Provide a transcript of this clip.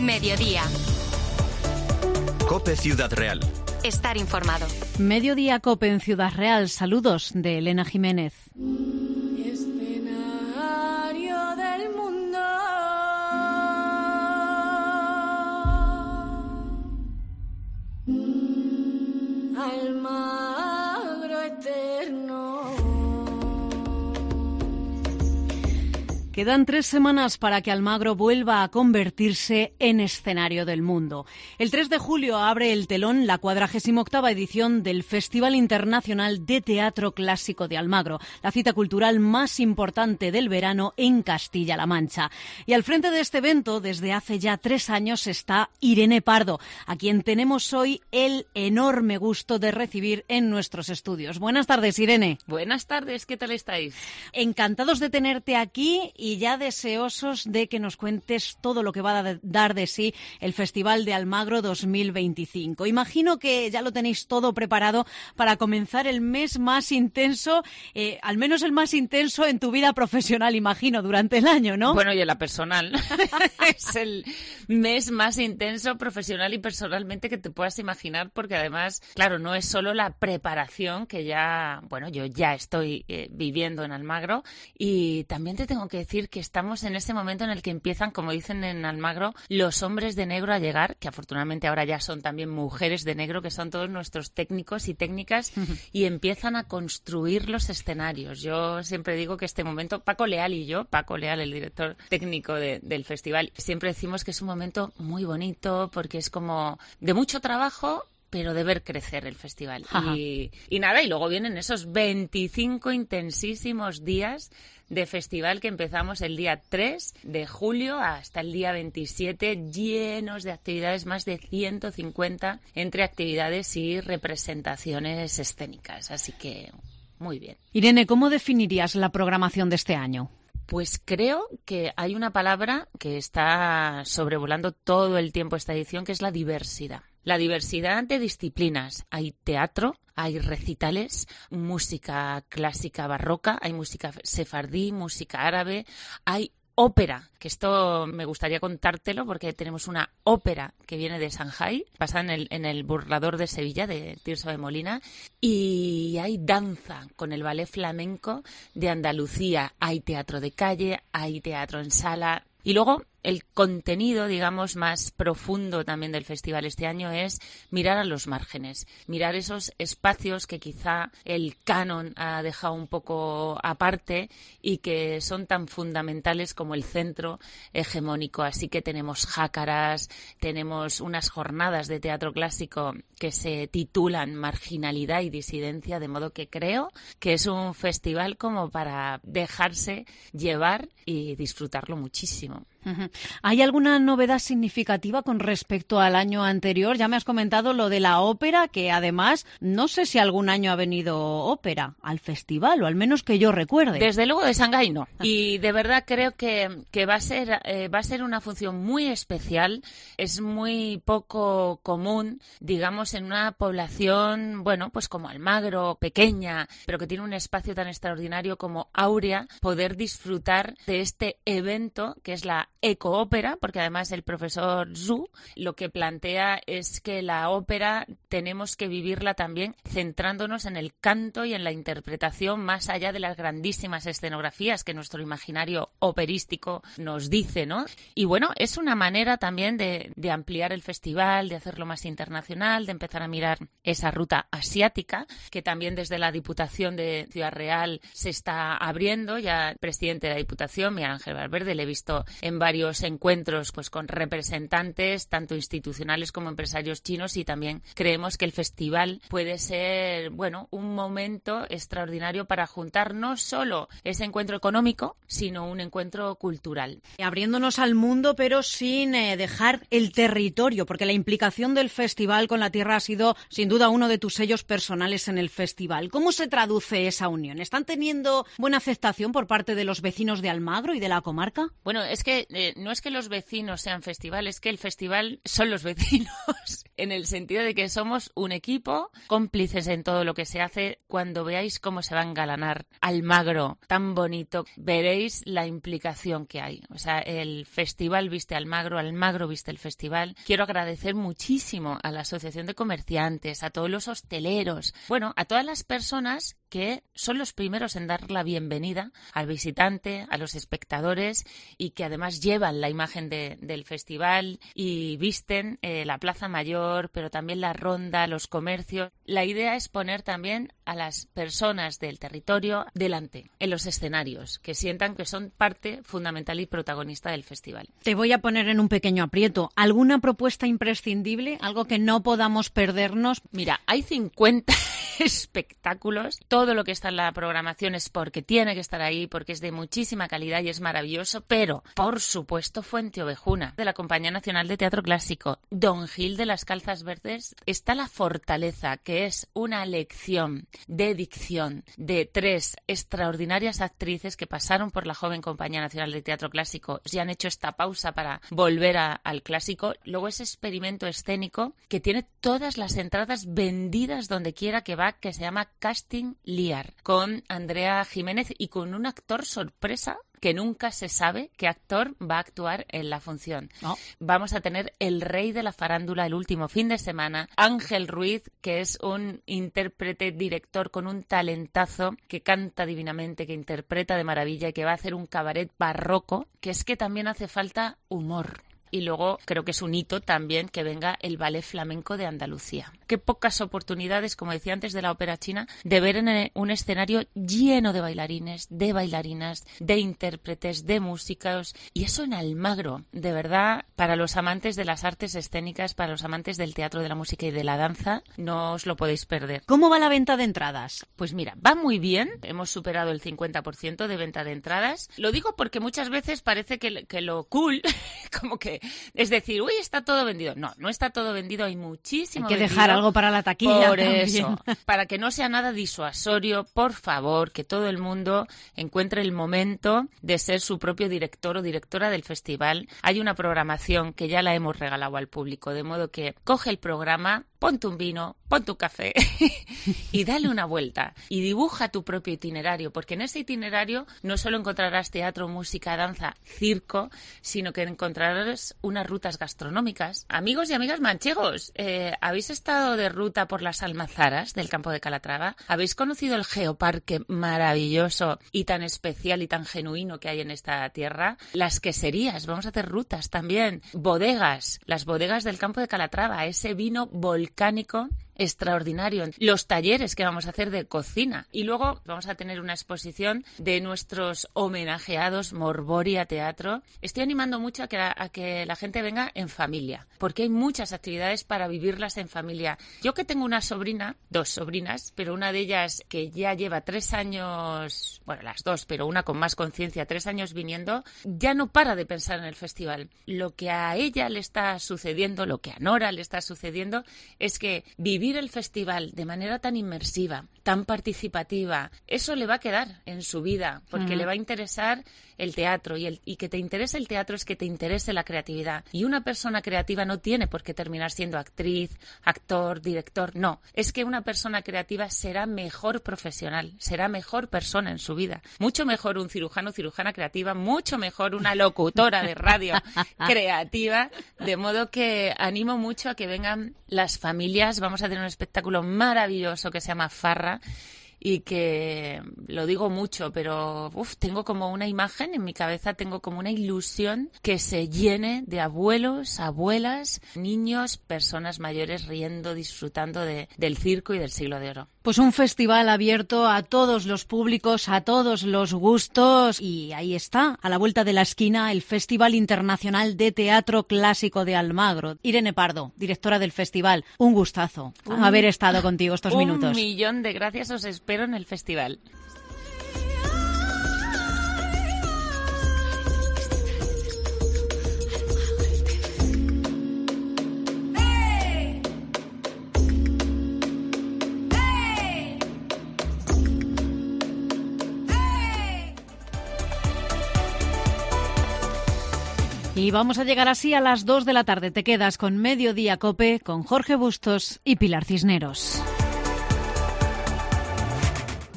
Mediodía. COPE Ciudad Real. Estar informado. Mediodía COPE en Ciudad Real. Saludos de Elena Jiménez. Escenario del mundo. Almagro eterno. Quedan 3 semanas para que Almagro vuelva a convertirse en escenario del mundo. El 3 de julio abre el telón la 48ª edición del Festival Internacional de Teatro Clásico de Almagro, la cita cultural más importante del verano en Castilla-La Mancha. Y al frente de este evento, desde hace ya 3 años, está Irene Pardo, a quien tenemos hoy el enorme gusto de recibir en nuestros estudios. Buenas tardes, Irene. Buenas tardes, ¿qué tal estáis? Encantados de tenerte aquí y ya deseosos de que nos cuentes todo lo que va a dar de sí el Festival de Almagro 2025. Imagino que ya lo tenéis todo preparado para comenzar el mes más intenso, al menos el más intenso en tu vida profesional, imagino, durante el año, ¿no? Bueno, y en la personal. Es el mes más intenso profesional y personalmente que te puedas imaginar, porque además, claro, no es solo la preparación que ya, bueno, yo ya estoy viviendo en Almagro, y también te tengo que decir que estamos en ese momento en el que empiezan, como dicen en Almagro, los hombres de negro a llegar, que afortunadamente ahora ya son también mujeres de negro, que son todos nuestros técnicos y técnicas, y empiezan a construir los escenarios. Yo siempre digo que este momento, Paco Leal y yo, Paco Leal, el director técnico del festival, siempre decimos que es un momento muy bonito porque es como de mucho trabajo, pero de ver crecer el festival. Y nada, y luego vienen esos 25 intensísimos días de festival que empezamos el día 3 de julio hasta el día 27, llenos de actividades, más de 150 entre actividades y representaciones escénicas. Así que, muy bien. Irene, ¿cómo definirías la programación de este año? Pues creo que hay una palabra que está sobrevolando todo el tiempo esta edición, que es la diversidad. La diversidad de disciplinas. Hay teatro, hay recitales, música clásica barroca, hay música sefardí, música árabe, hay ópera, que esto me gustaría contártelo porque tenemos una ópera que viene de Shanghái, basada en el Burlador de Sevilla, de Tirso de Molina, y hay danza con el ballet flamenco de Andalucía, hay teatro de calle, hay teatro en sala, y luego el contenido, digamos, más profundo también del festival este año es mirar a los márgenes, mirar esos espacios que quizá el canon ha dejado un poco aparte y que son tan fundamentales como el centro hegemónico. Así que tenemos jácaras, tenemos unas jornadas de teatro clásico que se titulan Marginalidad y Disidencia, de modo que creo que es un festival como para dejarse llevar y disfrutarlo muchísimo. ¿Hay alguna novedad significativa con respecto al año anterior? Ya me has comentado lo de la ópera, que además no sé si algún año ha venido ópera al festival, o al menos que yo recuerde. Desde luego de Shanghái no. Y de verdad creo que va a ser una función muy especial. Es muy poco común, digamos, en una población, bueno, pues como Almagro, pequeña, pero que tiene un espacio tan extraordinario como Aurea, poder disfrutar de este evento que es la ecoópera, porque además el profesor Zhu lo que plantea es que la ópera tenemos que vivirla también centrándonos en el canto y en la interpretación más allá de las grandísimas escenografías que nuestro imaginario operístico nos dice, ¿no? Y bueno, es una manera también de ampliar el festival, de hacerlo más internacional, de empezar a mirar esa ruta asiática, que también desde la Diputación de Ciudad Real se está abriendo. Ya el presidente de la Diputación, Miguel Ángel Valverde, le he visto en varios encuentros pues con representantes tanto institucionales como empresarios chinos, y también creemos que el festival puede ser, bueno, un momento extraordinario para juntar no solo ese encuentro económico, sino un encuentro cultural. Abriéndonos al mundo, pero sin dejar el territorio, porque la implicación del festival con la tierra ha sido sin duda uno de tus sellos personales en el festival. ¿Cómo se traduce esa unión? ¿Están teniendo buena aceptación por parte de los vecinos de Almagro y de la comarca? Bueno, es que no es que los vecinos sean festival, es que el festival son los vecinos. en el sentido de que somos un equipo, cómplices en todo lo que se hace. Cuando veáis cómo se va a engalanar Almagro, tan bonito, veréis la implicación que hay. O sea, el festival viste Almagro, Almagro viste el festival. Quiero agradecer muchísimo a la Asociación de Comerciantes, a todos los hosteleros, bueno, a todas las personas que son los primeros en dar la bienvenida al visitante, a los espectadores, y que además llevan la imagen del festival y visten la Plaza Mayor, pero también la ronda, los comercios. La idea es poner también a las personas del territorio delante, en los escenarios, que sientan que son parte fundamental y protagonista del festival. Te voy a poner en un pequeño aprieto. ¿Alguna propuesta imprescindible? ¿Algo que no podamos perdernos? Mira, hay 50 espectáculos. Todo lo que está en la programación es porque tiene que estar ahí, porque es de muchísima calidad y es maravilloso, pero, por supuesto, Fuente Ovejuna, de la Compañía Nacional de Teatro Clásico, Don Gil de las Calzas Verdes, está La Fortaleza, que es una lección de dicción de 3 extraordinarias actrices que pasaron por la joven Compañía Nacional de Teatro Clásico y han hecho esta pausa para volver al clásico. Luego ese experimento escénico que tiene todas las entradas vendidas donde quiera que va, que se llama Casting Liar, con Andrea Jiménez y con un actor sorpresa que nunca se sabe qué actor va a actuar en la función. Oh. Vamos a tener el rey de la farándula el último fin de semana, Ángel Ruiz, que es un intérprete, director con un talentazo, que canta divinamente, que interpreta de maravilla y que va a hacer un cabaret barroco, que es que también hace falta humor. Y luego creo que es un hito también que venga el Ballet Flamenco de Andalucía. Qué pocas oportunidades, como decía antes, de la ópera china, de ver en un escenario lleno de bailarines, de bailarinas, de intérpretes, de músicos. Y eso en Almagro, de verdad, para los amantes de las artes escénicas, para los amantes del teatro, de la música y de la danza, no os lo podéis perder. ¿Cómo va la venta de entradas? Pues mira, va muy bien. Hemos superado el 50% de venta de entradas. Lo digo porque muchas veces parece que lo cool, como que es decir, uy, está todo vendido. No, no está todo vendido, hay muchísimo Hay que vendido. dejar algo para la taquilla Por también. eso, para que no sea nada disuasorio, por favor, que todo el mundo encuentre el momento de ser su propio director o directora del festival. Hay una programación que ya la hemos regalado al público, de modo que coge el programa, ponte un vino, ponte un café y dale una vuelta y dibuja tu propio itinerario, porque en ese itinerario no solo encontrarás teatro, música, danza, circo, sino que encontrarás unas rutas gastronómicas. Amigos y amigas manchegos, ¿habéis estado de ruta por las Almazaras del campo de Calatrava? ¿Habéis conocido el geoparque maravilloso y tan especial y tan genuino que hay en esta tierra? Las queserías, vamos a hacer rutas también. Bodegas, las bodegas del campo de Calatrava, ese vino volcánico extraordinario, los talleres que vamos a hacer de cocina, y luego vamos a tener una exposición de nuestros homenajeados Morboria Teatro. Estoy animando mucho a que la gente venga en familia, porque hay muchas actividades para vivirlas en familia. Yo que tengo una sobrina, 2 sobrinas, pero una de ellas que ya lleva 3 años, bueno, las 2, pero una con más conciencia, 3 años viniendo, ya no para de pensar en el festival. Lo que a ella le está sucediendo, lo que a Nora le está sucediendo, es que vivir el festival de manera tan inmersiva, tan participativa, eso le va a quedar en su vida, porque le va a interesar el teatro, y que te interese el teatro es que te interese la creatividad. Y una persona creativa no tiene por qué terminar siendo actriz, actor, director, no. Es que una persona creativa será mejor profesional, será mejor persona en su vida. Mucho mejor un cirujano o cirujana creativa, mucho mejor una locutora de radio creativa, de modo que animo mucho a que vengan las familias. Vamos a tener un espectáculo maravilloso que se llama Farra, y que lo digo mucho, pero tengo como una imagen en mi cabeza, tengo como una ilusión que se llene de abuelos, abuelas, niños, personas mayores riendo, disfrutando del circo y del Siglo de Oro. Pues un festival abierto a todos los públicos, a todos los gustos, y ahí está, a la vuelta de la esquina, el Festival Internacional de Teatro Clásico de Almagro. Irene Pardo, directora del festival, un gustazo haber estado contigo estos minutos. 1.000.000 de gracias, os espero en el festival. Y vamos a llegar así a las 2 de la tarde. Te quedas con Mediodía COPE con Jorge Bustos y Pilar Cisneros.